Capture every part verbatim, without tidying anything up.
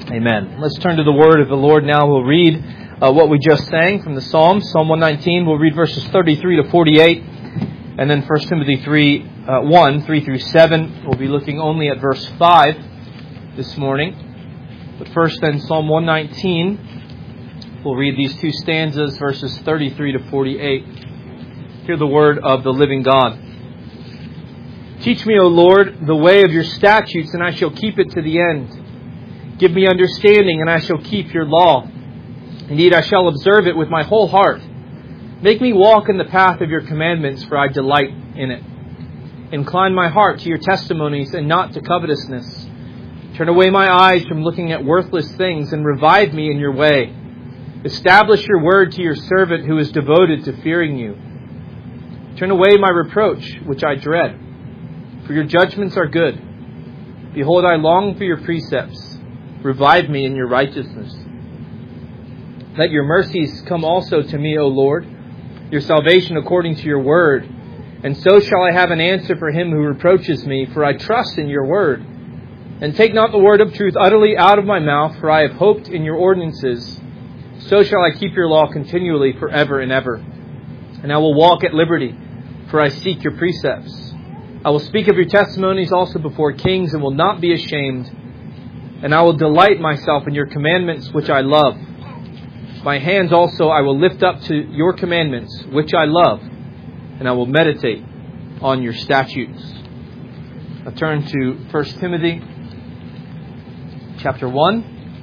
Amen. Let's turn to the Word of the Lord now. We'll read uh, what we just sang from the Psalms. Psalm one nineteen, we'll read verses thirty-three to forty-eight. And then First Timothy three, uh, one, three through seven. We'll be looking only at verse five this morning. But first then, Psalm one nineteen. We'll read these two stanzas, verses thirty-three to forty-eight. Hear the word of the living God. Teach me, O Lord, the way of your statutes, and I shall keep it to the end. Give me understanding, and I shall keep your law. Indeed, I shall observe it with my whole heart. Make me walk in the path of your commandments, for I delight in it. Incline my heart to your testimonies and not to covetousness. Turn away my eyes from looking at worthless things and revive me in your way. Establish your word to your servant who is devoted to fearing you. Turn away my reproach, which I dread, for your judgments are good. Behold, I long for your precepts. Revive me in your righteousness. Let your mercies come also to me, O Lord, your salvation according to your word. And so shall I have an answer for him who reproaches me, for I trust in your word. And take not the word of truth utterly out of my mouth, for I have hoped in your ordinances. So shall I keep your law continually forever and ever. And I will walk at liberty, for I seek your precepts. I will speak of your testimonies also before kings, and will not be ashamed. And I will delight myself in your commandments, which I love. My hands also I will lift up to your commandments, which I love, and I will meditate on your statutes. I turn to First Timothy chapter one.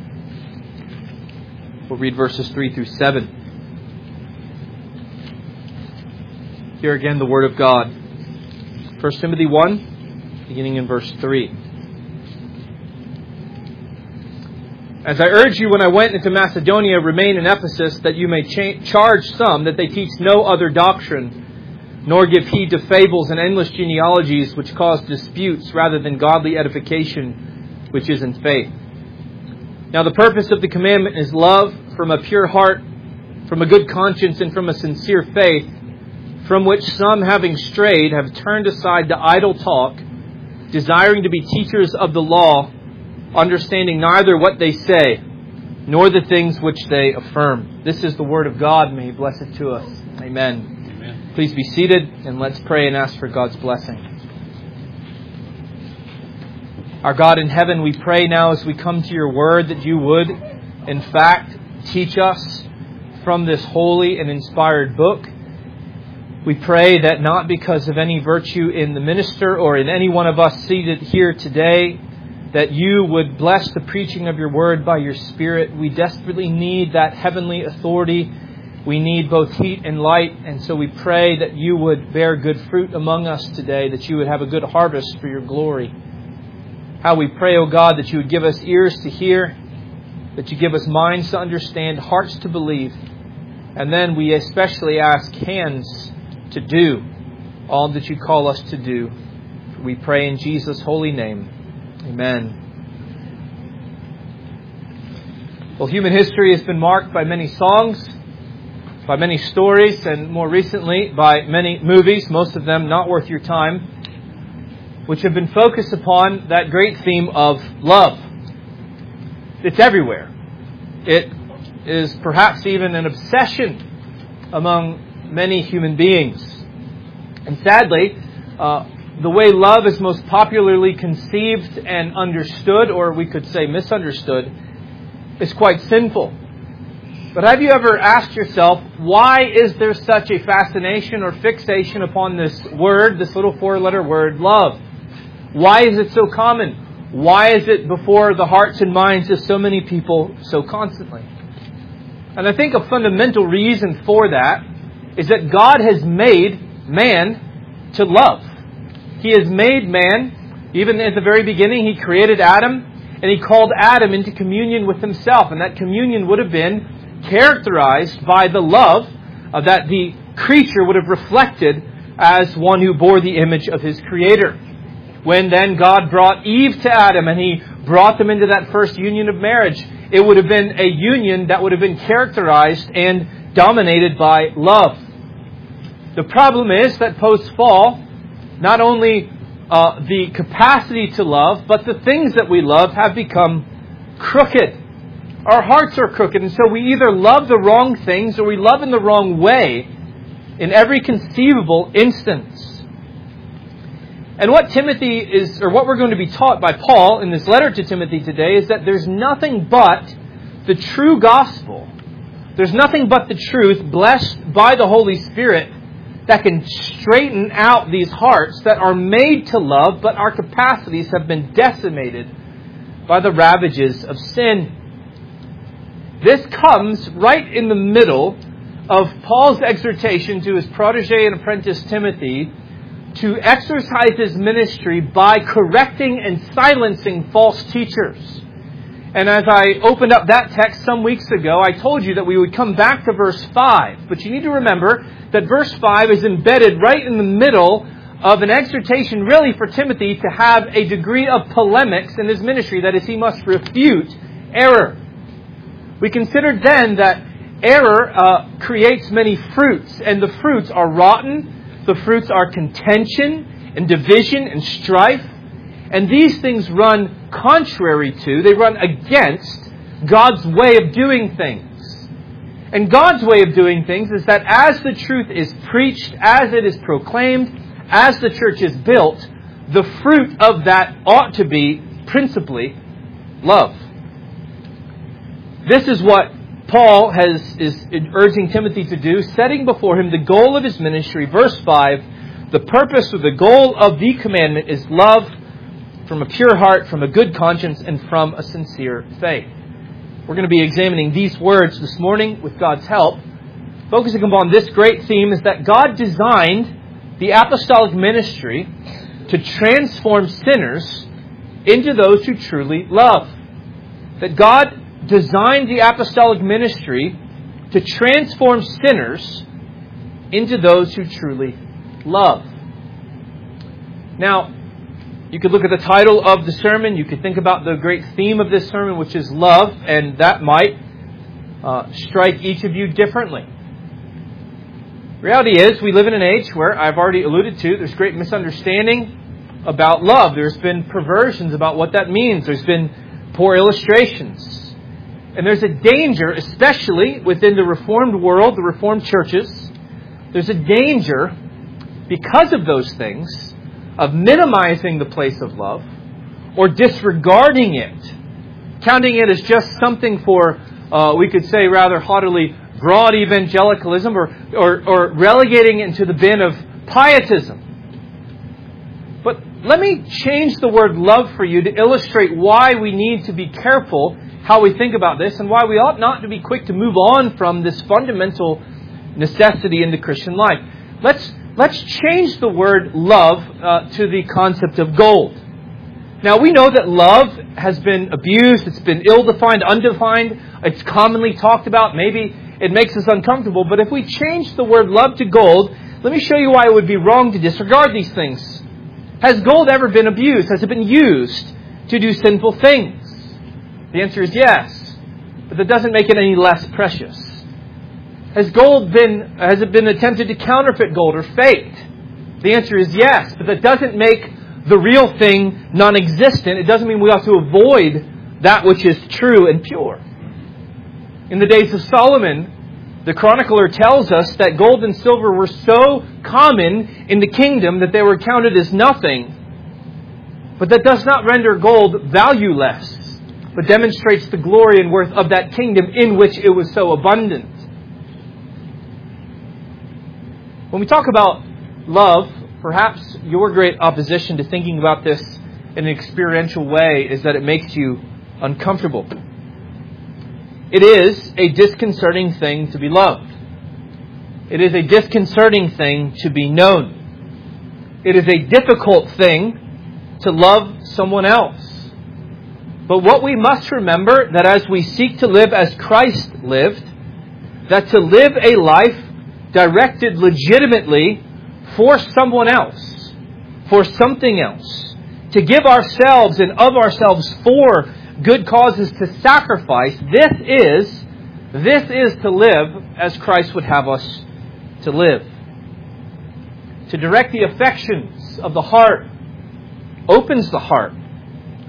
We'll read verses three through seven. Here again the Word of God. First Timothy one, beginning in verse three. As I urged you when I went into Macedonia, remain in Ephesus, that you may cha- charge some that they teach no other doctrine, nor give heed to fables and endless genealogies which cause disputes rather than godly edification which is in faith. Now the purpose of the commandment is love from a pure heart, from a good conscience, and from a sincere faith, from which some, having strayed, have turned aside to idle talk, desiring to be teachers of the law, understanding neither what they say, nor the things which they affirm. This is the word of God. May He bless it to us. Amen. Amen. Please be seated, and let's pray and ask for God's blessing. Our God in heaven, we pray now as we come to your word that you would, in fact, teach us from this holy and inspired book. We pray that not because of any virtue in the minister or in any one of us seated here today, that you would bless the preaching of your word by your Spirit. We desperately need that heavenly authority. We need both heat and light. And so we pray that you would bear good fruit among us today, that you would have a good harvest for your glory. How we pray, O God, that you would give us ears to hear, that you give us minds to understand, hearts to believe. And then we especially ask hands to do all that you call us to do. We pray in Jesus' holy name. Amen. Well, human history has been marked by many songs, by many stories, and more recently by many movies, most of them not worth your time, which have been focused upon that great theme of love. It's everywhere. It is perhaps even an obsession among many human beings. And sadly, uh, the way love is most popularly conceived and understood, or we could say misunderstood, is quite sinful. But have you ever asked yourself, why is there such a fascination or fixation upon this word, this little four-letter word, love? Why is it so common? Why is it before the hearts and minds of so many people so constantly? And I think a fundamental reason for that is that God has made man to love. He has made man, even at the very beginning, He created Adam, and He called Adam into communion with Himself. And that communion would have been characterized by the love uh, that the creature would have reflected as one who bore the image of his Creator. When then God brought Eve to Adam and He brought them into that first union of marriage, it would have been a union that would have been characterized and dominated by love. The problem is that post-fall, not only uh, the capacity to love, but the things that we love have become crooked. Our hearts are crooked, and so we either love the wrong things or we love in the wrong way in every conceivable instance. And what Timothy is, or what we're going to be taught by Paul in this letter to Timothy today, is that there's nothing but the true gospel. There's nothing but the truth, blessed by the Holy Spirit, that can straighten out these hearts that are made to love, but our capacities have been decimated by the ravages of sin. This comes right in the middle of Paul's exhortation to his protege and apprentice Timothy to exercise his ministry by correcting and silencing false teachers. And as I opened up that text some weeks ago, I told you that we would come back to verse five. But you need to remember that verse five is embedded right in the middle of an exhortation really for Timothy to have a degree of polemics in his ministry. That is, he must refute error. We considered then that error uh, creates many fruits, and the fruits are rotten, the fruits are contention and division and strife, and these things run contrary to, they run against God's way of doing things. And God's way of doing things is that as the truth is preached, as it is proclaimed, as the church is built, the fruit of that ought to be principally love. This is what Paul has is urging Timothy to do, setting before him the goal of his ministry. Verse five, the purpose or the goal of the commandment is love from a pure heart, from a good conscience, and from a sincere faith. We're going to be examining these words this morning with God's help. Focusing upon this great theme is that God designed the apostolic ministry to transform sinners into those who truly love. That God designed the apostolic ministry to transform sinners into those who truly love. Now, you could look at the title of the sermon. You could think about the great theme of this sermon, which is love, and that might uh, strike each of you differently. Reality is, we live in an age where, I've already alluded to, there's great misunderstanding about love. There's been perversions about what that means. There's been poor illustrations. And there's a danger, especially within the Reformed world, the Reformed churches, there's a danger, because of those things, of minimizing the place of love or disregarding it, counting it as just something for, uh, we could say rather haughtily, broad evangelicalism, or, or, or relegating it into the bin of pietism. But let me change the word love for you to illustrate why we need to be careful how we think about this and why we ought not to be quick to move on from this fundamental necessity in the Christian life. Let's let's change the word love uh, to the concept of gold. Now, we know that love has been abused, it's been ill-defined, undefined, it's commonly talked about, maybe it makes us uncomfortable, but if we change the word love to gold, let me show you why it would be wrong to disregard these things. Has gold ever been abused? Has it been used to do sinful things? The answer is yes, but that doesn't make it any less precious. Has gold been, has it been attempted to counterfeit gold or faked? The answer is yes, but that doesn't make the real thing non-existent. It doesn't mean we ought to avoid that which is true and pure. In the days of Solomon, the chronicler tells us that gold and silver were so common in the kingdom that they were counted as nothing. But that does not render gold valueless, but demonstrates the glory and worth of that kingdom in which it was so abundant. When we talk about love, perhaps your great opposition to thinking about this in an experiential way is that it makes you uncomfortable. It is a disconcerting thing to be loved. It is a disconcerting thing to be known. It is a difficult thing to love someone else. But what we must remember, that as we seek to live as Christ lived, that to live a life directed legitimately for someone else, for something else, to give ourselves and of ourselves for good causes, to sacrifice, this is, this is to live as Christ would have us to live. To direct the affections of the heart opens the heart.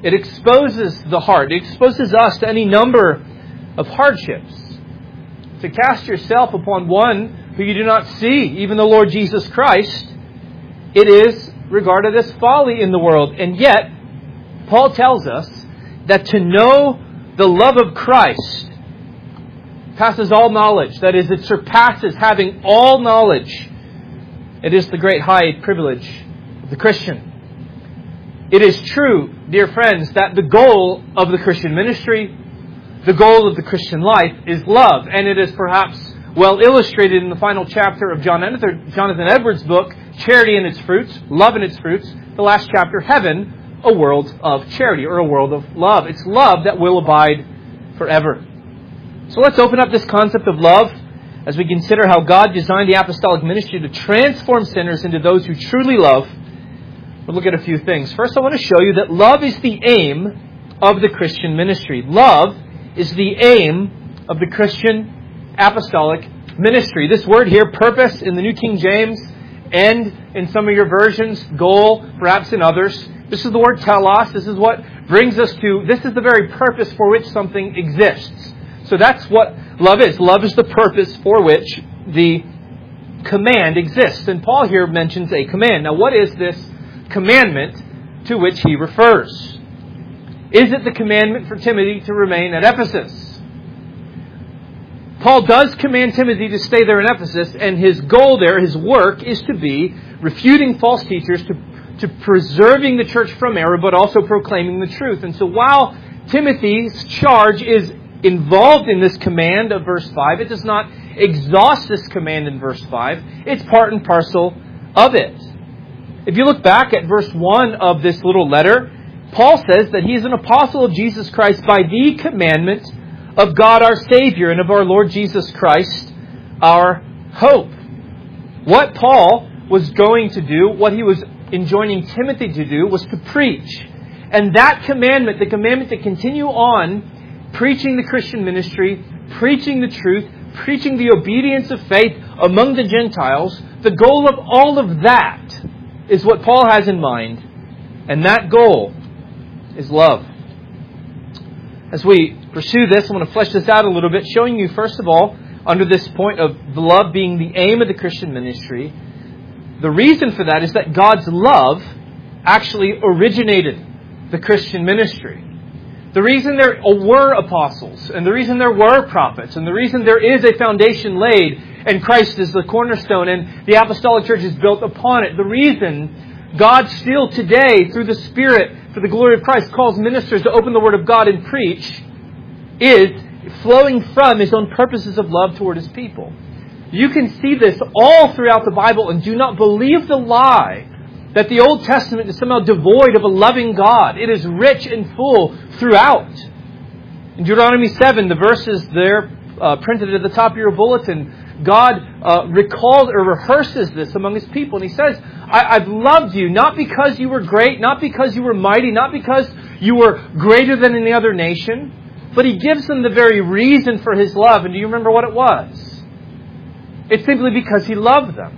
It exposes the heart. It exposes us to any number of hardships. To cast yourself upon one who you do not see, even the Lord Jesus Christ, it is regarded as folly in the world. And yet, Paul tells us that to know the love of Christ passes all knowledge. That is, it surpasses having all knowledge. It is the great high privilege of the Christian. It is true, dear friends, that the goal of the Christian ministry, the goal of the Christian life is love. And it is perhaps well illustrated in the final chapter of Jonathan Edwards' book, Charity and Its Fruits, Love and Its Fruits, the last chapter, Heaven, a world of charity, or a world of love. It's love that will abide forever. So let's open up this concept of love as we consider how God designed the apostolic ministry to transform sinners into those who truly love. We'll look at a few things. First, I want to show you that love is the aim of the Christian ministry. Love is the aim of the Christian apostolic ministry. This word here, purpose, in the New King James, and in some of your versions, goal, perhaps in others. This is the word telos. This is what brings us to, this is the very purpose for which something exists. So that's what love is. Love is the purpose for which the command exists. And Paul here mentions a command. Now, what is this commandment to which he refers? Is it the commandment for Timothy to remain at Ephesus? Paul does command Timothy to stay there in Ephesus, and his goal there, his work, is to be refuting false teachers, to, to preserving the church from error, but also proclaiming the truth. And so while Timothy's charge is involved in this command of verse five, it does not exhaust this command in verse five. It's part and parcel of it. If you look back at verse one of this little letter, Paul says that he is an apostle of Jesus Christ by the commandment of God our Savior and of our Lord Jesus Christ, our hope. What Paul was going to do, what he was enjoining Timothy to do, was to preach. And that commandment, the commandment to continue on preaching the Christian ministry, preaching the truth, preaching the obedience of faith among the Gentiles, the goal of all of that is what Paul has in mind. And that goal is love. As we pursue this, I want to flesh this out a little bit, showing you, first of all, under this point of love being the aim of the Christian ministry, the reason for that is that God's love actually originated the Christian ministry. The reason there were apostles, and the reason there were prophets, and the reason there is a foundation laid, and Christ is the cornerstone, and the apostolic church is built upon it, the reason God still today, through the Spirit, for the glory of Christ, calls ministers to open the Word of God and preach, is flowing from His own purposes of love toward His people. You can see this all throughout the Bible, and do not believe the lie that the Old Testament is somehow devoid of a loving God. It is rich and full throughout. In Deuteronomy seven, the verses there uh, printed at the top of your bulletin, God uh, recalls or rehearses this among His people. And He says, I- I've loved you not because you were great, not because you were mighty, not because you were greater than any other nation, but He gives them the very reason for His love. And do you remember what it was? It's simply because He loved them.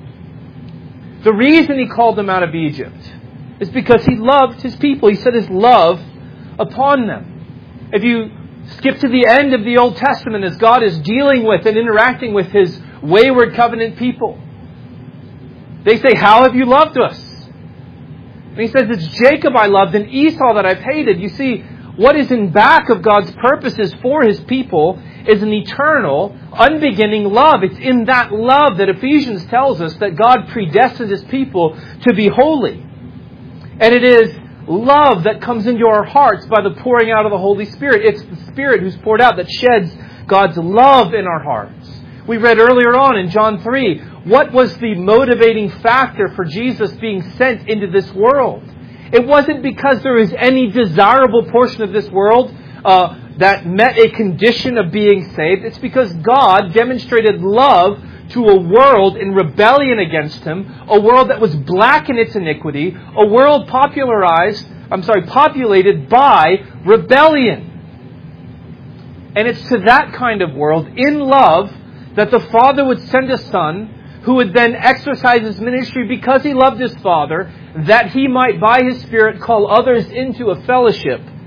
The reason He called them out of Egypt is because He loved His people. He set His love upon them. If you skip to the end of the Old Testament as God is dealing with and interacting with His wayward covenant people, they say, how have you loved us? And He says, it's Jacob I loved and Esau that I've hated. You see, what is in back of God's purposes for His people is an eternal, unbeginning love. It's in that love that Ephesians tells us that God predestined His people to be holy. And it is love that comes into our hearts by the pouring out of the Holy Spirit. It's the Spirit who's poured out that sheds God's love in our hearts. We read earlier on in John three, what was the motivating factor for Jesus being sent into this world? It wasn't because there was any desirable portion of this world uh, that met a condition of being saved. It's because God demonstrated love to a world in rebellion against Him, a world that was black in its iniquity, a world popularized, I'm sorry, populated by rebellion. And it's to that kind of world, in love, that the Father would send a Son who would then exercise His ministry because He loved His Father, that He might, by His Spirit, call others into a fellowship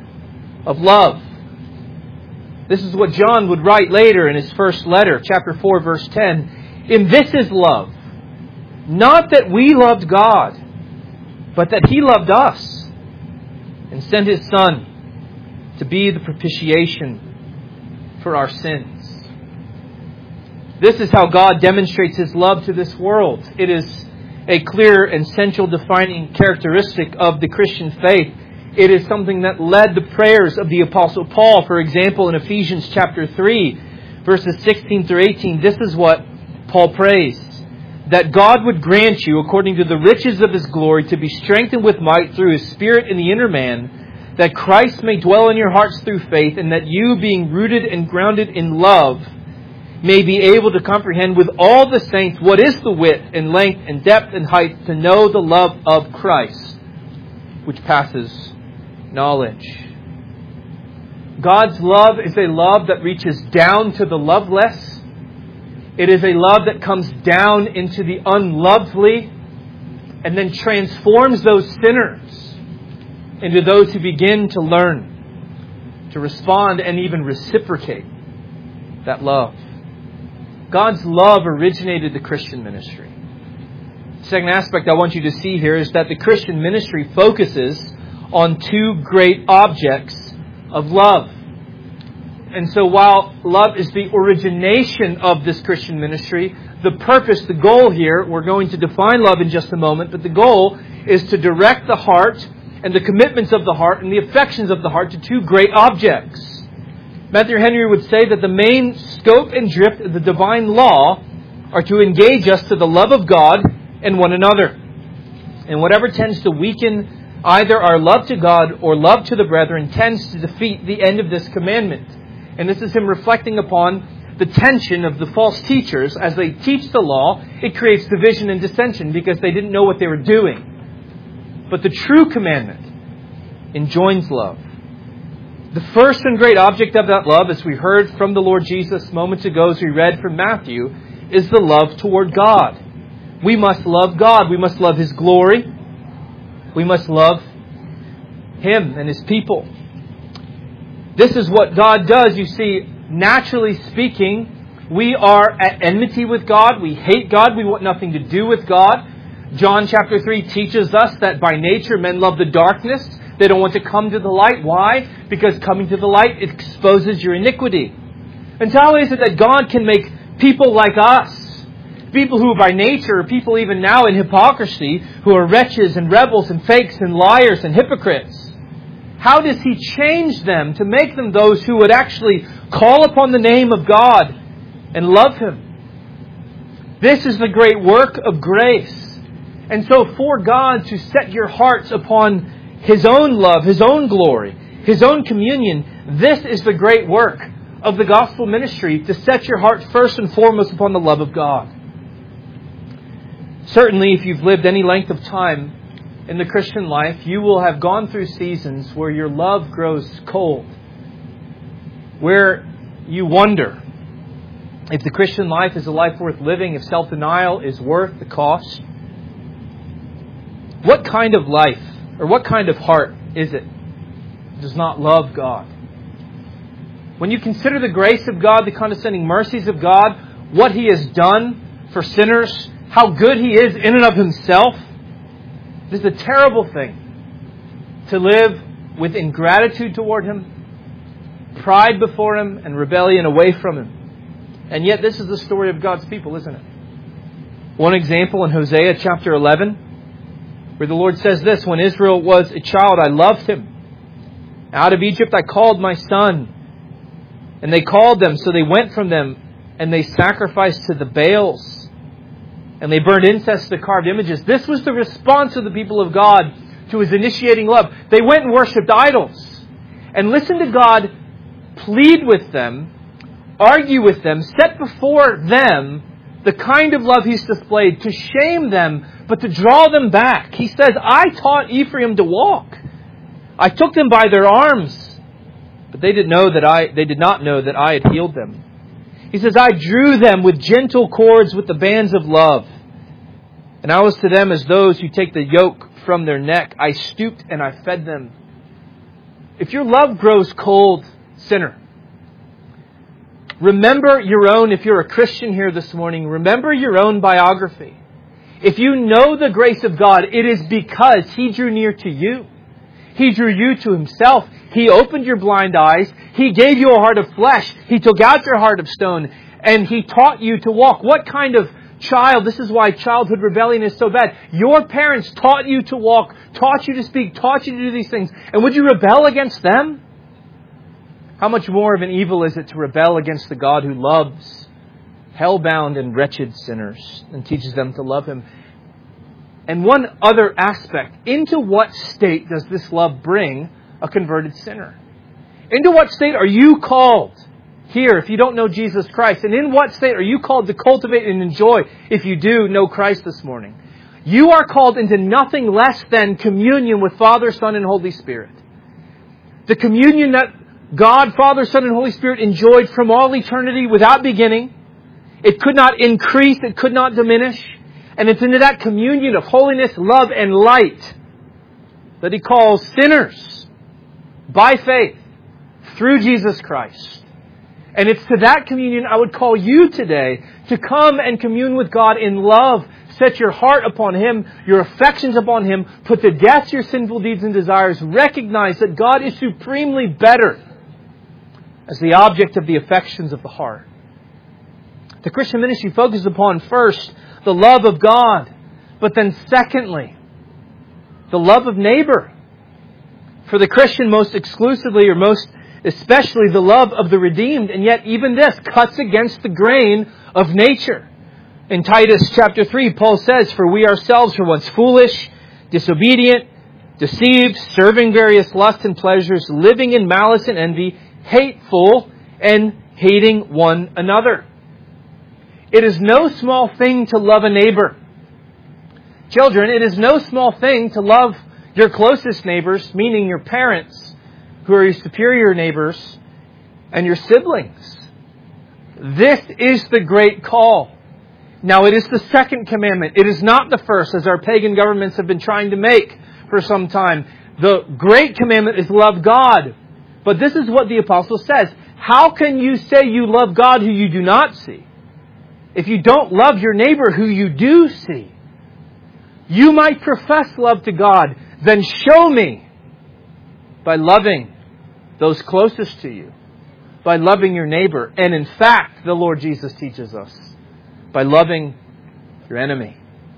of love. This is what John would write later in his first letter, chapter four, verse ten. In this is love, not that we loved God, but that He loved us and sent His Son to be the propitiation for our sins. This is how God demonstrates His love to this world. It is a clear and central defining characteristic of the Christian faith. It is something that led the prayers of the Apostle Paul. For example, in Ephesians chapter three, verses sixteen through eighteen, this is what Paul prays. That God would grant you, according to the riches of His glory, to be strengthened with might through His Spirit in the inner man, that Christ may dwell in your hearts through faith, and that you, being rooted and grounded in love, may be able to comprehend with all the saints what is the width and length and depth and height, to know the love of Christ, which passes knowledge. God's love is a love that reaches down to the loveless. It is a love that comes down into the unlovely and then transforms those sinners into those who begin to learn, to respond and even reciprocate that love. God's love originated the Christian ministry. The second aspect I want you to see here is that the Christian ministry focuses on two great objects of love. And so while love is the origination of this Christian ministry, the purpose, the goal here, we're going to define love in just a moment, but the goal is to direct the heart and the commitments of the heart and the affections of the heart to two great objects. Matthew Henry would say that the main scope and drift of the divine law are to engage us to the love of God and one another. And whatever tends to weaken either our love to God or love to the brethren tends to defeat the end of this commandment. And this is him reflecting upon the tension of the false teachers. As they teach the law, it creates division and dissension because they didn't know what they were doing. But the true commandment enjoins love. The first and great object of that love, as we heard from the Lord Jesus moments ago, as we read from Matthew, is the love toward God. We must love God. We must love His glory. We must love Him and His people. This is what God does. You see, naturally speaking, we are at enmity with God. We hate God. We want nothing to do with God. John chapter three teaches us that by nature men love the darkness. They don't want to come to the light. Why? Because coming to the light exposes your iniquity. And so how is it that God can make people like us, people who by nature, people even now in hypocrisy, who are wretches and rebels and fakes and liars and hypocrites, how does He change them to make them those who would actually call upon the name of God and love Him? This is the great work of grace. And so for God to set your hearts upon His own love, His own glory, His own communion, this is the great work of the gospel ministry, to set your heart first and foremost upon the love of God. Certainly, if you've lived any length of time in the Christian life, you will have gone through seasons where your love grows cold, where you wonder if the Christian life is a life worth living, if self-denial is worth the cost. What kind of life, or what kind of heart is it that does not love God? When you consider the grace of God, the condescending mercies of God, what He has done for sinners, how good He is in and of Himself, it is a terrible thing to live with ingratitude toward Him, pride before Him, and rebellion away from Him. And yet this is the story of God's people, isn't it? One example in Hosea chapter eleven, where the Lord says this, "When Israel was a child, I loved him. Out of Egypt I called my son. And they called them, so they went from them, and they sacrificed to the Baals. And they burned incense to carved images." This was the response of the people of God to His initiating love. They went and worshipped idols. And listened to God plead with them, argue with them, set before them the kind of love He's displayed to shame them, but to draw them back. He says, "I taught Ephraim to walk. I took them by their arms. But they did know that I they did not know that I had healed them." He says, "I drew them with gentle cords, with the bands of love. And I was to them as those who take the yoke from their neck. I stooped and I fed them." if your love grows cold, sinner, remember your own, if you're a Christian here this morning, remember your own biography. If you know the grace of God, it is because He drew near to you. He drew you to Himself. He opened your blind eyes. He gave you a heart of flesh. He took out your heart of stone. And He taught you to walk. What kind of child? This is why childhood rebellion is so bad. Your parents taught you to walk, taught you to speak, taught you to do these things. And would you rebel against them? How much more of an evil is it to rebel against the God who loves hell-bound and wretched sinners and teaches them to love Him? And one other aspect, into what state does this love bring a converted sinner? Into what state are you called here if you don't know Jesus Christ? And in what state are you called to cultivate and enjoy if you do know Christ this morning? You are called into nothing less than communion with Father, Son, and Holy Spirit. The communion that God, Father, Son, and Holy Spirit enjoyed from all eternity without beginning. It could not increase, it could not diminish. And it's into that communion of holiness, love, and light that He calls sinners by faith through Jesus Christ. And it's to that communion I would call you today to come and commune with God in love. Set your heart upon Him, your affections upon Him. Put to death your sinful deeds and desires. Recognize that God is supremely better as the object of the affections of the heart. The Christian ministry focuses upon first the love of God, but then secondly, the love of neighbor. For the Christian, most exclusively or most especially the love of the redeemed. And yet even this cuts against the grain of nature. In Titus chapter three, Paul says, "For we ourselves were once foolish, disobedient, deceived, serving various lusts and pleasures, living in malice and envy, hateful, and hating one another." It is no small thing to love a neighbor. Children, it is no small thing to love your closest neighbors, meaning your parents, who are your superior neighbors, and your siblings. This is the great call. Now, it is the second commandment. It is not the first, as our pagan governments have been trying to make for some time. The great commandment is love God. But this is what the apostle says. How can you say you love God who you do not see, if you don't love your neighbor who you do see? You might profess love to God, then show me by loving those closest to you, by loving your neighbor. And in fact, the Lord Jesus teaches us, by loving your enemy.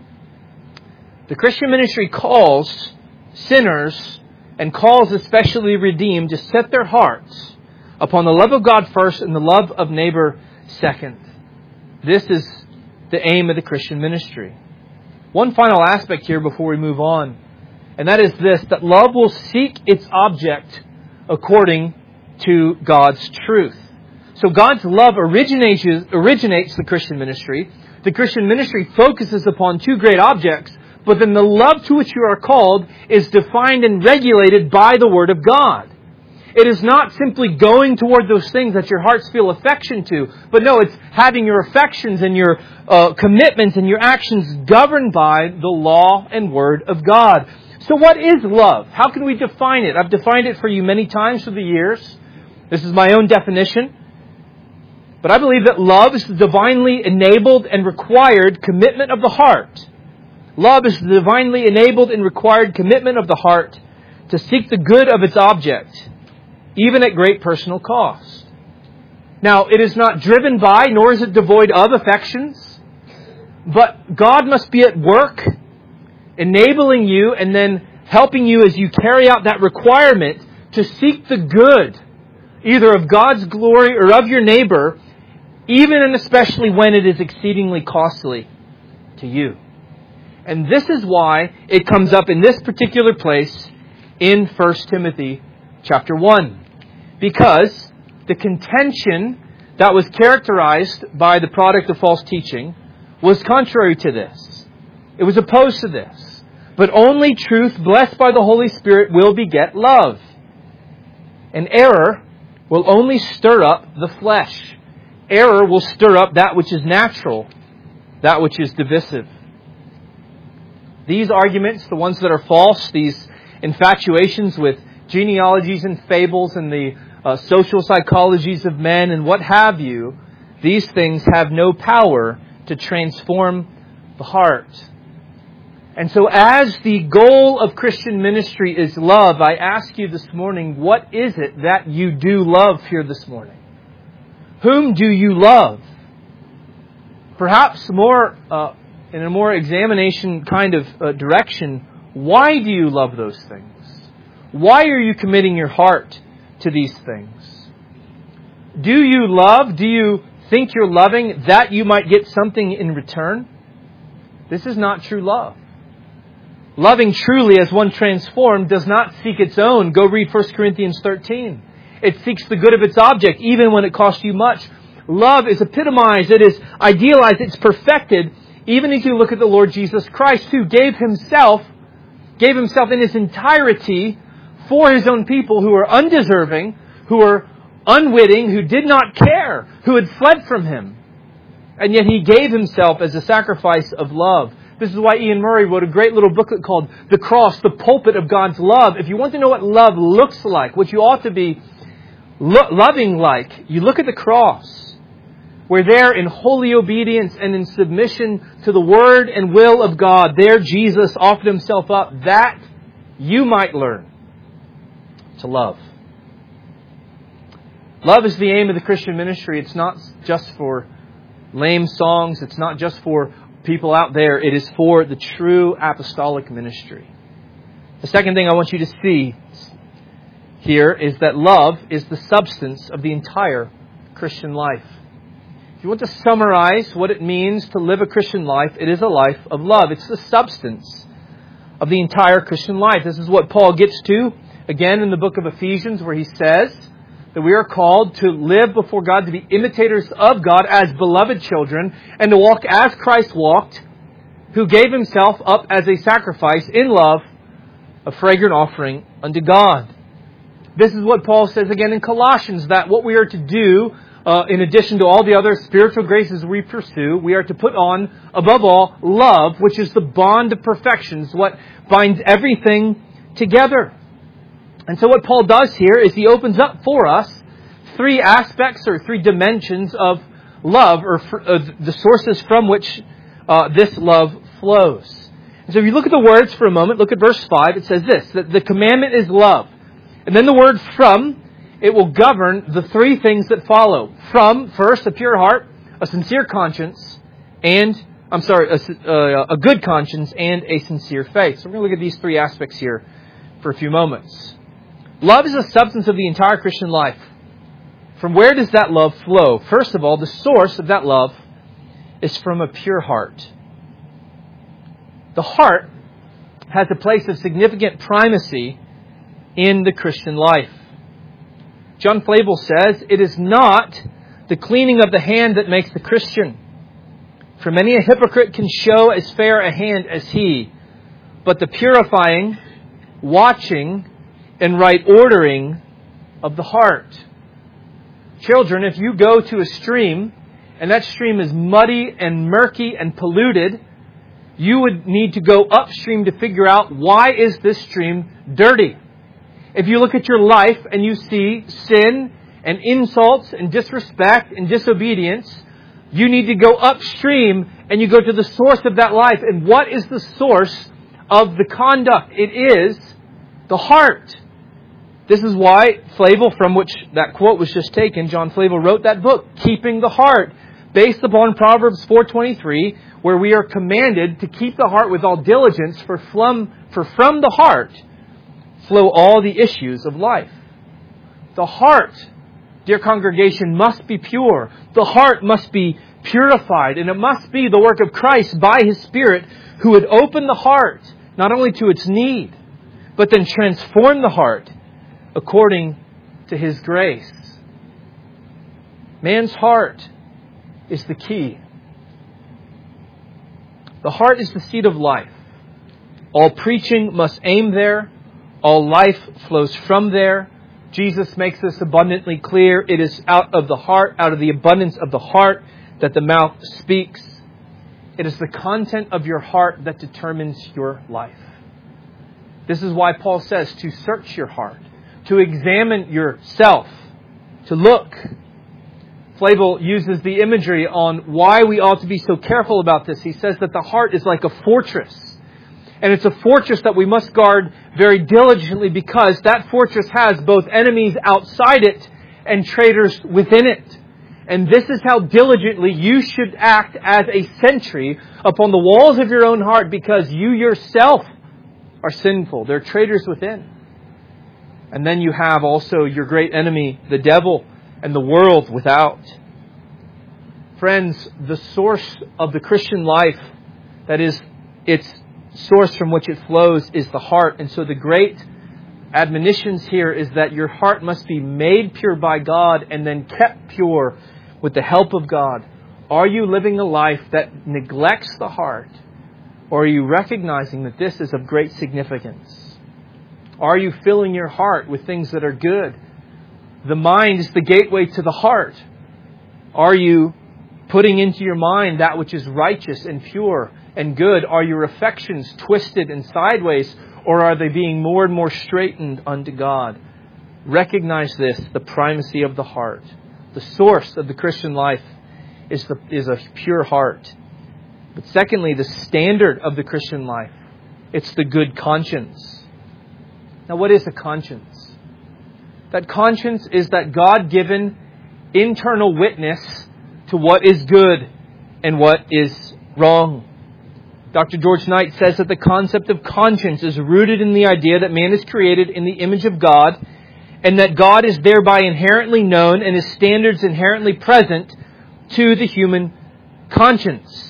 The Christian ministry calls sinners and calls especially redeemed to set their hearts upon the love of God first and the love of neighbor second. This is the aim of the Christian ministry. One final aspect here before we move on, and that is this, that love will seek its object according to God's truth. So God's love originates, originates the Christian ministry. The Christian ministry focuses upon two great objects, but then the love to which you are called is defined and regulated by the Word of God. It is not simply going toward those things that your hearts feel affection to, but no, it's having your affections and your uh, commitments and your actions governed by the law and Word of God. So what is love? How can we define it? I've defined it for you many times through the years. This is my own definition. But I believe that love is the divinely enabled and required commitment of the heart. Love is the divinely enabled and required commitment of the heart to seek the good of its object, even at great personal cost. Now, it is not driven by, nor is it devoid of affections, but God must be at work, enabling you and then helping you as you carry out that requirement to seek the good, either of God's glory or of your neighbor, even and especially when it is exceedingly costly to you. And this is why it comes up in this particular place in First Timothy chapter one. Because the contention that was characterized by the product of false teaching was contrary to this. It was opposed to this. But only truth, blessed by the Holy Spirit, will beget love. And error will only stir up the flesh. Error will stir up that which is natural, that which is divisive. These arguments, the ones that are false, these infatuations with genealogies and fables and the uh, social psychologies of men and what have you, these things have no power to transform the heart. And so as the goal of Christian ministry is love, I ask you this morning, what is it that you do love here this morning? Whom do you love? Perhaps more uh, in a more examination kind of uh, direction, why do you love those things? Why are you committing your heart to these things? Do you love? Do you think you're loving that you might get something in return? This is not true love. Loving truly as one transformed does not seek its own. Go read First Corinthians thirteen. It seeks the good of its object, even when it costs you much. Love is epitomized, it is idealized, it's perfected, even as you look at the Lord Jesus Christ, who gave Himself, gave Himself in His entirety for His own people who are undeserving, who are unwitting, who did not care, who had fled from Him. And yet He gave Himself as a sacrifice of love. This is why Ian Murray wrote a great little booklet called The Cross, the Pulpit of God's Love. If you want to know what love looks like, what you ought to be lo- loving like, you look at the cross, where there in holy obedience and in submission to the Word and will of God, there Jesus offered Himself up that you might learn to love. Love is the aim of the Christian ministry. It's not just for lame songs. It's not just for people out there. It is for the true apostolic ministry. The second thing I want you to see here is that love is the substance of the entire Christian life. If you want to summarize what it means to live a Christian life, it is a life of love. It's the substance of the entire Christian life. This is what Paul gets to again in the book of Ephesians, where he says that we are called to live before God, to be imitators of God as beloved children, and to walk as Christ walked, who gave Himself up as a sacrifice in love, a fragrant offering unto God. This is what Paul says again in Colossians, that what we are to do, uh, in addition to all the other spiritual graces we pursue, we are to put on, above all, love, which is the bond of perfections, what binds everything together. And so what Paul does here is he opens up for us three aspects or three dimensions of love, or fr- uh, the sources from which uh, this love flows. And so if you look at the words for a moment, look at verse five, it says this, that the commandment is love. And then the word from, it will govern the three things that follow. From, first, a pure heart, a sincere conscience, and, I'm sorry, a, uh, a good conscience and a sincere faith. So we're going to look at these three aspects here for a few moments. Love is the substance of the entire Christian life. From where does that love flow? First of all, the source of that love is from a pure heart. The heart has a place of significant primacy in the Christian life. John Flavel says, it is not the cleaning of the hand that makes the Christian. For many a hypocrite can show as fair a hand as he, but the purifying, watching, and right ordering of the heart. Children, if you go to a stream and that stream is muddy and murky and polluted, you would need to go upstream to figure out, why is this stream dirty? If you look at your life and you see sin and insults and disrespect and disobedience, you need to go upstream and you go to the source of that life. And what is the source of the conduct? It is the heart. This is why Flavel, from which that quote was just taken, John Flavel wrote that book, Keeping the Heart, based upon Proverbs four twenty-three, where we are commanded to keep the heart with all diligence, for from, for from the heart flow all the issues of life. The heart, dear congregation, must be pure. The heart must be purified, and it must be the work of Christ by His Spirit, who would open the heart, not only to its need, but then transform the heart according to His grace. Man's heart is the key. The heart is the seat of life. All preaching must aim there. All life flows from there. Jesus makes this abundantly clear. It is out of the heart, out of the abundance of the heart, that the mouth speaks. It is the content of your heart that determines your life. This is why Paul says to search your heart, to examine yourself, to look. Flavel uses the imagery on why we ought to be so careful about this. He says that the heart is like a fortress. And it's a fortress that we must guard very diligently because that fortress has both enemies outside it and traitors within it. And this is how diligently you should act as a sentry upon the walls of your own heart because you yourself are sinful. There are traitors within. And then you have also your great enemy, the devil, and the world without. Friends, the source of the Christian life, that is, its source from which it flows, is the heart. And so the great admonitions here is that your heart must be made pure by God and then kept pure with the help of God. Are you living a life that neglects the heart? Or are you recognizing that this is of great significance? Are you filling your heart with things that are good? The mind is the gateway to the heart. Are you putting into your mind that which is righteous and pure and good? Are your affections twisted and sideways, or are they being more and more straightened unto God? Recognize this, the primacy of the heart. The source of the Christian life is, the, is a pure heart. But secondly, the standard of the Christian life, it's the good conscience. Now, what is a conscience? That conscience is that God-given internal witness to what is good and what is wrong. Doctor George Knight says that the concept of conscience is rooted in the idea that man is created in the image of God and that God is thereby inherently known and His standards inherently present to the human conscience.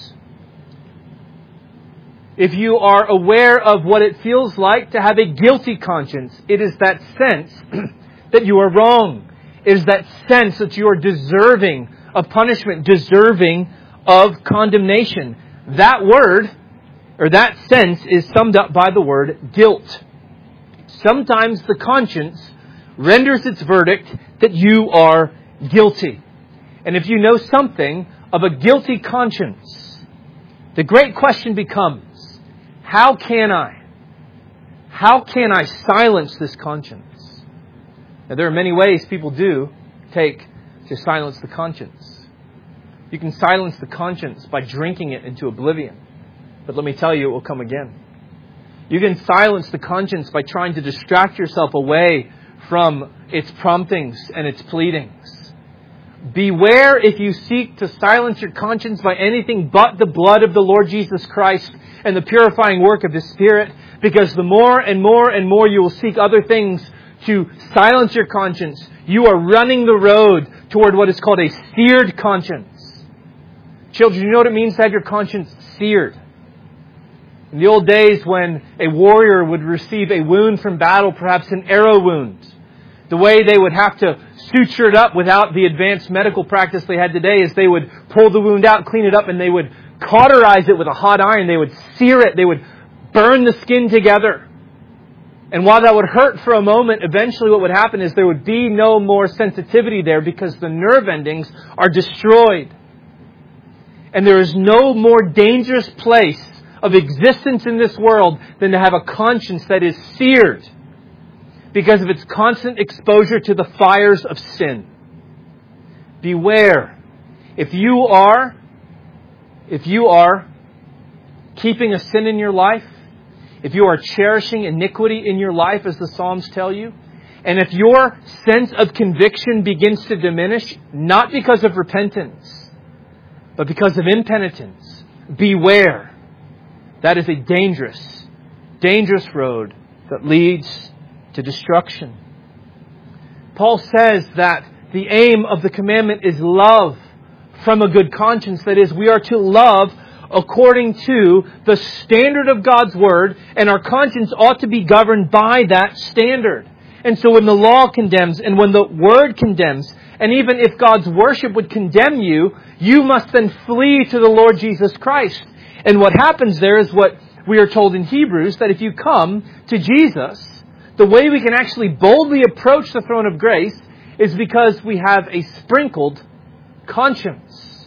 If you are aware of what it feels like to have a guilty conscience, it is that sense that you are wrong. It is that sense that you are deserving of punishment, deserving of condemnation. That word, or that sense, is summed up by the word guilt. Sometimes the conscience renders its verdict that you are guilty. And if you know something of a guilty conscience, the great question becomes, how can I? How can I silence this conscience? Now, there are many ways people do take to silence the conscience. You can silence the conscience by drinking it into oblivion. But let me tell you, it will come again. You can silence the conscience by trying to distract yourself away from its promptings and its pleadings. Beware if you seek to silence your conscience by anything but the blood of the Lord Jesus Christ and the purifying work of His Spirit, because the more and more and more you will seek other things to silence your conscience, you are running the road toward what is called a seared conscience. Children, you know what it means to have your conscience seared? In the old days when a warrior would receive a wound from battle, perhaps an arrow wound, the way they would have to suture it up without the advanced medical practice they had today is they would pull the wound out, clean it up, and they would cauterize it with a hot iron. They would sear it. They would burn the skin together. And while that would hurt for a moment, eventually what would happen is there would be no more sensitivity there because the nerve endings are destroyed. And there is no more dangerous place of existence in this world than to have a conscience that is seared because of its constant exposure to the fires of sin. Beware. If you are, if you are keeping a sin in your life, if you are cherishing iniquity in your life, as the Psalms tell you, and if your sense of conviction begins to diminish, not because of repentance, but because of impenitence, beware. That is a dangerous, dangerous road that leads to destruction. Paul says that the aim of the commandment is love from a good conscience. That is, we are to love according to the standard of God's Word, and our conscience ought to be governed by that standard. And so when the law condemns, and when the Word condemns, and even if God's worship would condemn you, you must then flee to the Lord Jesus Christ. And what happens there is what we are told in Hebrews, that if you come to Jesus, the way we can actually boldly approach the throne of grace is because we have a sprinkled conscience.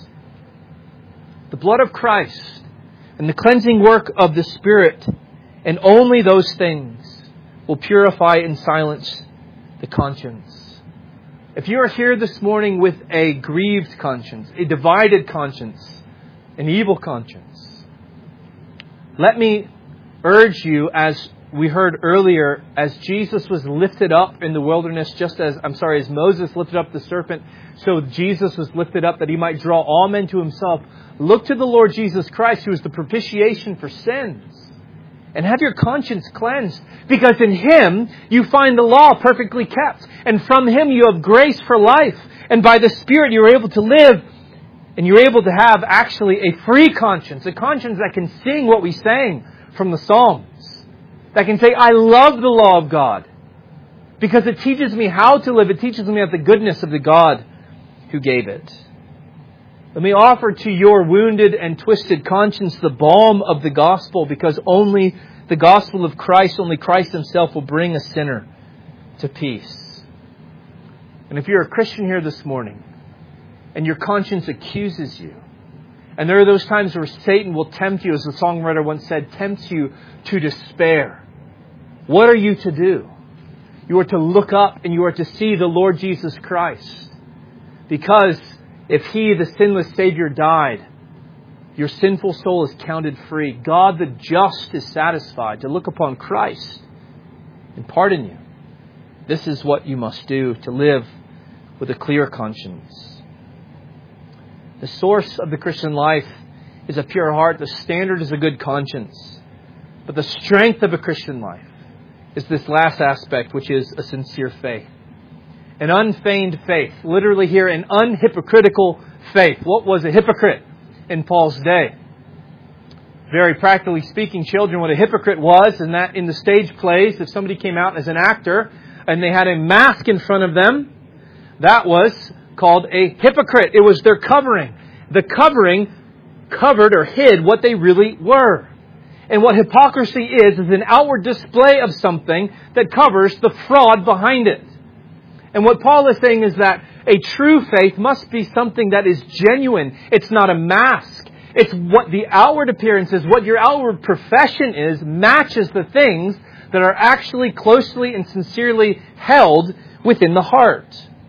The blood of Christ and the cleansing work of the Spirit, and only those things will purify and silence the conscience. If you are here this morning with a grieved conscience, a divided conscience, an evil conscience, let me urge you, as we heard earlier, as Jesus was lifted up in the wilderness, just as, I'm sorry, as Moses lifted up the serpent, so Jesus was lifted up that He might draw all men to Himself. Look to the Lord Jesus Christ, who is the propitiation for sins. And have your conscience cleansed. Because in Him you find the law perfectly kept. And from Him you have grace for life. And by the Spirit you are able to live. And you're able to have actually a free conscience. A conscience that can sing what we sang from the Psalms. That can say, I love the law of God. Because it teaches me how to live. It teaches me of the goodness of the God who gave it. Let me offer to your wounded and twisted conscience the balm of the gospel, because only the gospel of Christ, only Christ Himself will bring a sinner to peace. And if you're a Christian here this morning and your conscience accuses you, and there are those times where Satan will tempt you, as the songwriter once said, tempts you to despair, what are you to do? You are to look up and you are to see the Lord Jesus Christ. Because if He, the sinless Savior, died, your sinful soul is counted free. God the just is satisfied to look upon Christ and pardon you. This is what you must do to live with a clear conscience. The source of the Christian life is a pure heart. The standard is a good conscience. But the strength of a Christian life is this last aspect, which is a sincere faith. An unfeigned faith. Literally here, an unhypocritical faith. What was a hypocrite in Paul's day? Very practically speaking, children, what a hypocrite was, and that in the stage plays, if somebody came out as an actor and they had a mask in front of them, that was called a hypocrite. It was their covering. The covering covered or hid what they really were. And what hypocrisy is, is an outward display of something that covers the fraud behind it. And what Paul is saying is that a true faith must be something that is genuine. It's not a mask. It's what the outward appearance is, what your outward profession is, matches the things that are actually closely and sincerely held within the heart.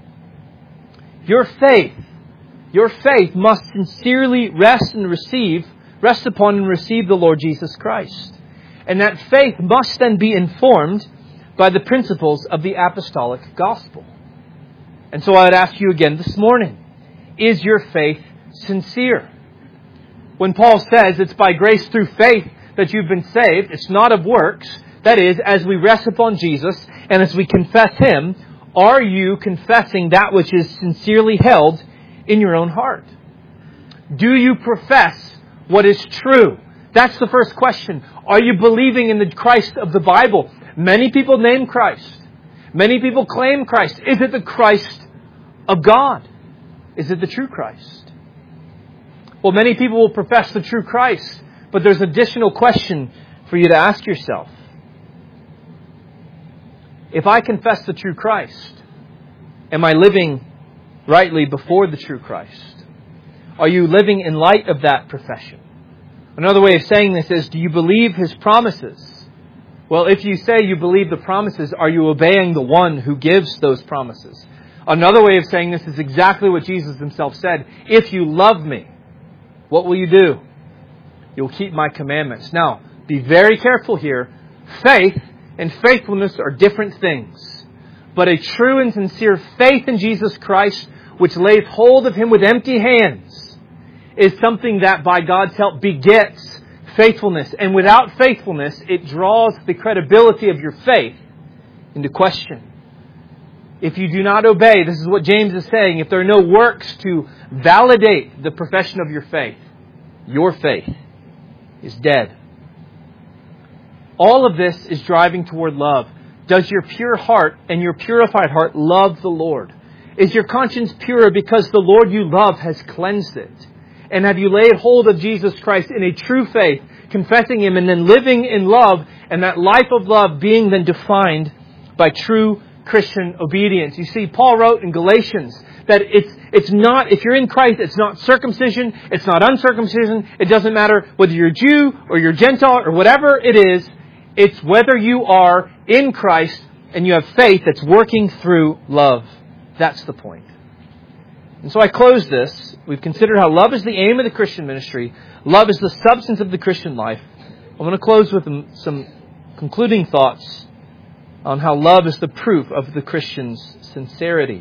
Your faith, your faith must sincerely rest and receive, rest upon and receive the Lord Jesus Christ. And that faith must then be informed by the principles of the apostolic gospel. And so I would ask you again this morning, is your faith sincere? When Paul says it's by grace through faith that you've been saved, it's not of works. That is, as we rest upon Jesus and as we confess Him, are you confessing that which is sincerely held in your own heart? Do you profess what is true? That's the first question. Are you believing in the Christ of the Bible? Many people name Christ. Many people claim Christ. Is it the Christ of God? Is it the true Christ? Well, many people will profess the true Christ, but there's an additional question for you to ask yourself. If I confess the true Christ, am I living rightly before the true Christ? Are you living in light of that profession? Another way of saying this is, do you believe His promises? Well, if you say you believe the promises, are you obeying the one who gives those promises? Another way of saying this is exactly what Jesus Himself said. If you love me, what will you do? You'll keep my commandments. Now, be very careful here. Faith and faithfulness are different things. But a true and sincere faith in Jesus Christ, which lays hold of Him with empty hands, is something that by God's help begets faithfulness. And without faithfulness, it draws the credibility of your faith into question. If you do not obey, this is what James is saying, if there are no works to validate the profession of your faith, your faith is dead. All of this is driving toward love. Does your pure heart and your purified heart love the Lord? Is your conscience pure because the Lord you love has cleansed it? And have you laid hold of Jesus Christ in a true faith, confessing Him and then living in love, and that life of love being then defined by true Christian obedience? You see, Paul wrote in Galatians that it's it's not, if you're in Christ, it's not circumcision, it's not uncircumcision, it doesn't matter whether you're Jew or you're Gentile or whatever it is, it's whether you are in Christ and you have faith that's working through love. That's the point. And so I close this. We've considered how love is the aim of the Christian ministry. Love is the substance of the Christian life. I'm going to close with some concluding thoughts on how love is the proof of the Christian's sincerity.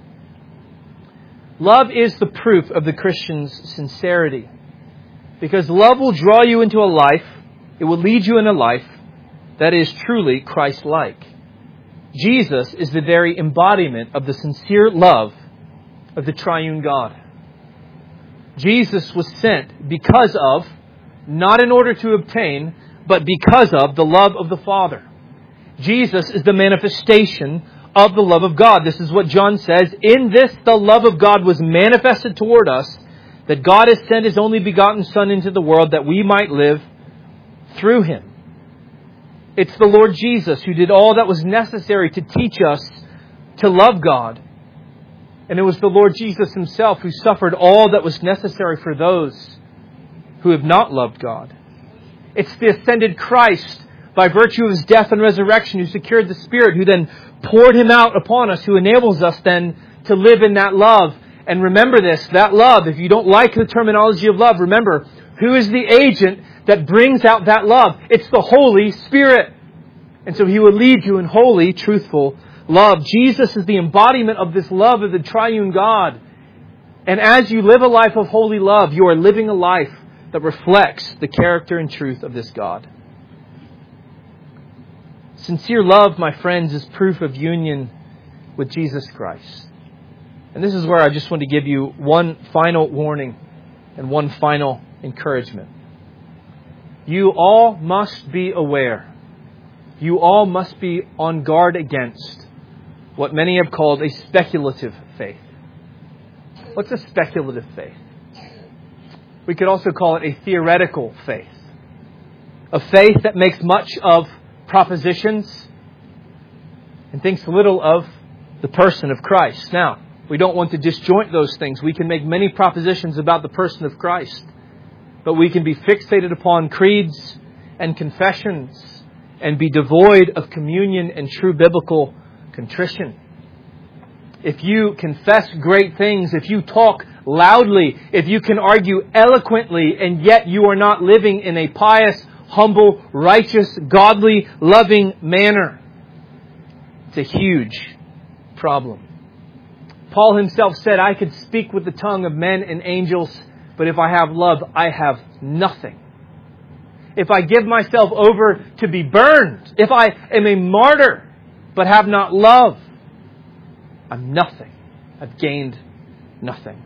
Love is the proof of the Christian's sincerity. Because love will draw you into a life, it will lead you in a life that is truly Christ-like. Jesus is the very embodiment of the sincere love of the triune God. Jesus was sent because of, not in order to obtain, but because of the love of the Father. Jesus is the manifestation of the love of God. This is what John says. In this, the love of God was manifested toward us, that God has sent His only begotten Son into the world that we might live through Him. It's the Lord Jesus who did all that was necessary to teach us to love God. And it was the Lord Jesus Himself who suffered all that was necessary for those who have not loved God. It's the ascended Christ, by virtue of His death and resurrection, who secured the Spirit, who then poured Him out upon us, who enables us then to live in that love. And remember this, that love, if you don't like the terminology of love, remember, who is the agent that brings out that love? It's the Holy Spirit. And so He will lead you in holy, truthful love. Jesus is the embodiment of this love of the triune God. And as you live a life of holy love, you are living a life that reflects the character and truth of this God. Sincere love, my friends, is proof of union with Jesus Christ. And this is where I just want to give you one final warning and one final encouragement. You all must be aware. You all must be on guard against what many have called a speculative faith. What's a speculative faith? We could also call it a theoretical faith. A faith that makes much of propositions and thinks little of the person of Christ. Now, we don't want to disjoint those things. We can make many propositions about the person of Christ, but we can be fixated upon creeds and confessions and be devoid of communion and true biblical contrition. If you confess great things, if you talk loudly, if you can argue eloquently, and yet you are not living in a pious, humble, righteous, godly, loving manner, it's a huge problem. Paul himself said, I could speak with the tongue of men and angels, but if I have love, I have nothing. If I give myself over to be burned, if I am a martyr, but have not love, I'm nothing. I've gained nothing.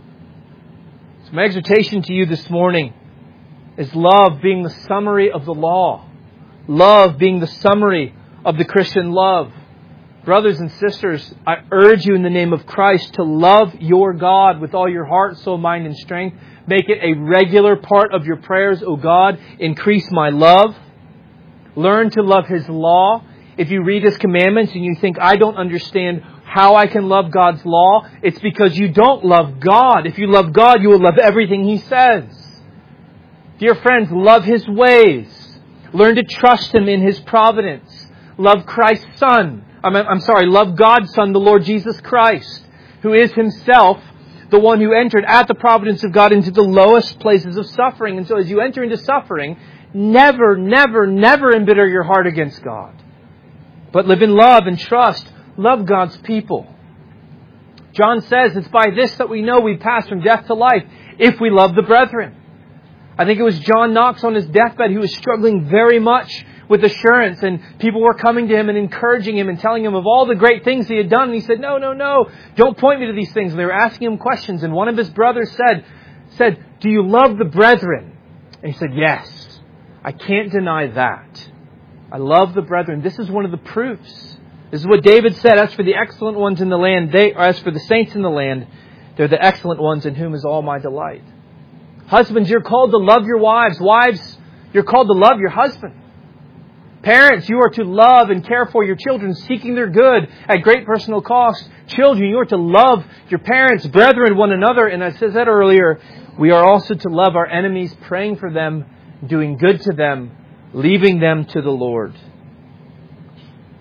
So my exhortation to you this morning is love being the summary of the law. Love being the summary of the Christian love. Brothers and sisters, I urge you in the name of Christ to love your God with all your heart, soul, mind, and strength. Make it a regular part of your prayers. O God, increase my love. Learn to love His law. If you read His commandments and you think, I don't understand how I can love God's law, it's because you don't love God. If you love God, you will love everything He says. Dear friends, love His ways. Learn to trust Him in His providence. Love Christ's Son. I'm, I'm sorry, love God's Son, the Lord Jesus Christ, who is Himself the one who entered at the providence of God into the lowest places of suffering. And so as you enter into suffering, never, never, never embitter your heart against God, but live in love and trust. Love God's people. John says it's by this that we know we pass from death to life, if we love the brethren. I think it was John Knox on his deathbed who was struggling very much with assurance, and people were coming to him and encouraging him and telling him of all the great things he had done. And he said, no, no, no, don't point me to these things. And they were asking him questions. And one of his brothers said, said, do you love the brethren? And he said, yes, I can't deny that. I love the brethren. This is one of the proofs. This is what David said, as for the excellent ones in the land, they, or as for the saints in the land, they're the excellent ones in whom is all my delight. Husbands, you're called to love your wives. Wives, you're called to love your husband. Parents, you are to love and care for your children, seeking their good at great personal cost. Children, you are to love your parents, brethren, one another. And as I said earlier, we are also to love our enemies, praying for them, doing good to them, leaving them to the Lord.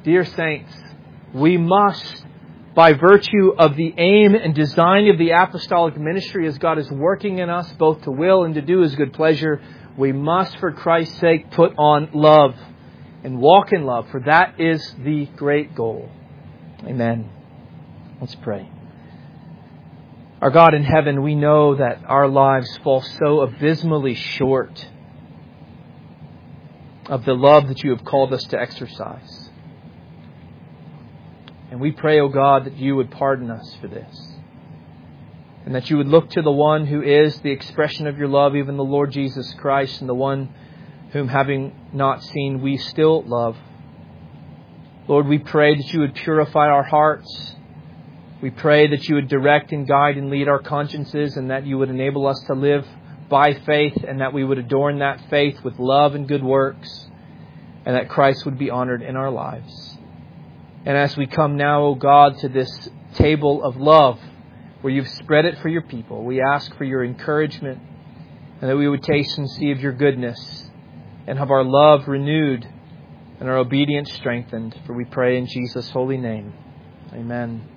Dear saints, we must, by virtue of the aim and design of the apostolic ministry as God is working in us both to will and to do His good pleasure, we must, for Christ's sake, put on love and walk in love, for that is the great goal. Amen. Let's pray. Our God in heaven, we know that our lives fall so abysmally short of the love that You have called us to exercise. And we pray, O God, that You would pardon us for this. And that You would look to the one who is the expression of Your love, even the Lord Jesus Christ, and the one whom, having not seen, we still love. Lord, we pray that You would purify our hearts. We pray that You would direct and guide and lead our consciences, and that You would enable us to live by faith, and that we would adorn that faith with love and good works, and that Christ would be honored in our lives. And as we come now, O God, to this table of love, where You've spread it for Your people, we ask for Your encouragement, and that we would taste and see of Your goodness, and have our love renewed and our obedience strengthened. For we pray in Jesus' holy name. Amen.